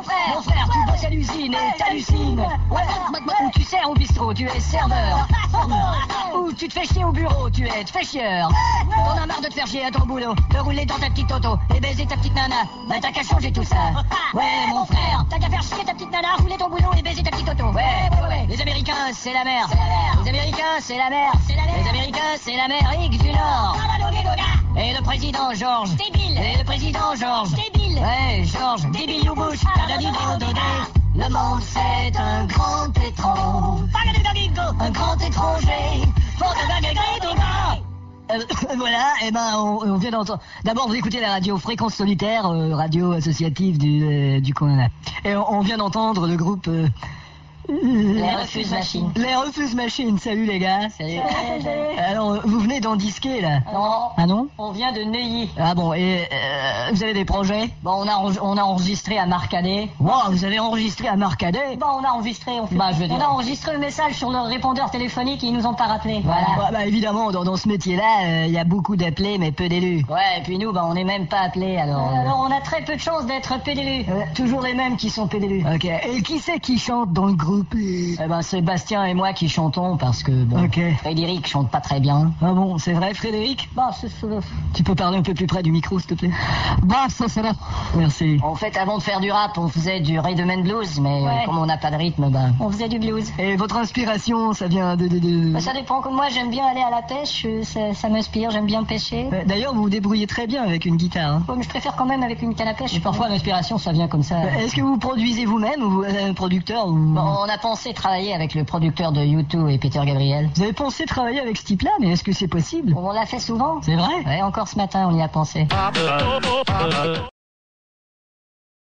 Mon frère, tu bosses à l'usine et t'hallucines. Ouais, ou tu sers au bistrot, tu es serveur. Ou tu te fais chier au bureau, tu es te fais chieur. T'en as marre de te faire chier à ton boulot, de rouler dans ta petite auto et baiser ta petite nana. Bah t'as qu'à changer tout ça. Ouais, mon frère, t'as qu'à faire chier ta petite nana, rouler ton boulot et baiser ta petite auto. Ouais. Les Américains, c'est la mer. Les Américains, c'est la mer. Les Américains, c'est l'Amérique du Nord. Et le président George. Débile. Et le président George. Débile. Ouais, George. Débile ou bouche. Le monde, c'est un grand étrange. Un grand étranger. Voilà, et ben on vient d'entendre. D'abord vous écoutez la radio Fréquence Solitaire, radio associative du coin là. Et on vient d'entendre le groupe Les Refuse Machines. Les Refuse Machines, salut les gars. Salut. Alors vous venez d'en disquer là? Non. Ah non? On vient de Neuilly. Ah bon, et vous avez des projets? Bon, on a enregistré à Marcadet. Wow, vous avez enregistré à Marcadet? Bon, on a enregistré, on a enregistré le message sur leur répondeur téléphonique et ils nous ont pas rappelé. Voilà. Bah évidemment, dans ce métier-là, il y a beaucoup d'appelés mais peu d'élus. Ouais, et puis nous, on n'est même pas appelés, alors... Alors on a très peu de chance d'être peu d'élus. Toujours les mêmes qui sont peu d'élus. Ok, et qui c'est qui chante dans le groupe? Eh ben, c'est Bastien et moi qui chantons parce que, bon, Frédéric chante pas très bien. Ah bon, c'est vrai, Frédéric? Bah, Tu peux parler un peu plus près du micro, s'il te plaît? Bah, ça c'est là. Merci. En fait, avant de faire du rap, on faisait du rhythm and blues, mais comme on n'a pas de rythme, on faisait du blues. Et votre inspiration, ça vient de... Bah, ça dépend. Comme moi, j'aime bien aller à la pêche, ça m'inspire, j'aime bien pêcher. D'ailleurs, vous vous débrouillez très bien avec une guitare. Hein. Ouais, mais je préfère quand même avec une canne à pêche. Parfois, l'inspiration, ça vient comme ça. Est-ce que vous produisez vous-même ou vous êtes un producteur ou... Bon, on a pensé travailler avec le producteur de U2 et Peter Gabriel. Vous avez pensé travailler avec ce type-là, mais est-ce que c'est possible? On l'a fait souvent. C'est vrai? Ouais, encore ce matin, on y a pensé.